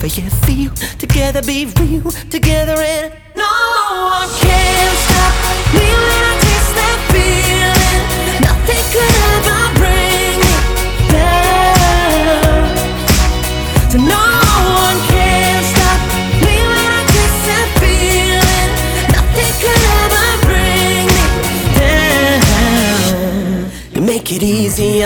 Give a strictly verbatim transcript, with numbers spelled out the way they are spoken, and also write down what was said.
whatever you feel. Together be real, together and no one can stop me when I taste that feeling. Nothing could ever bring me down. So no one can stop me when I taste that feeling. Nothing could ever bring me down. You make it easy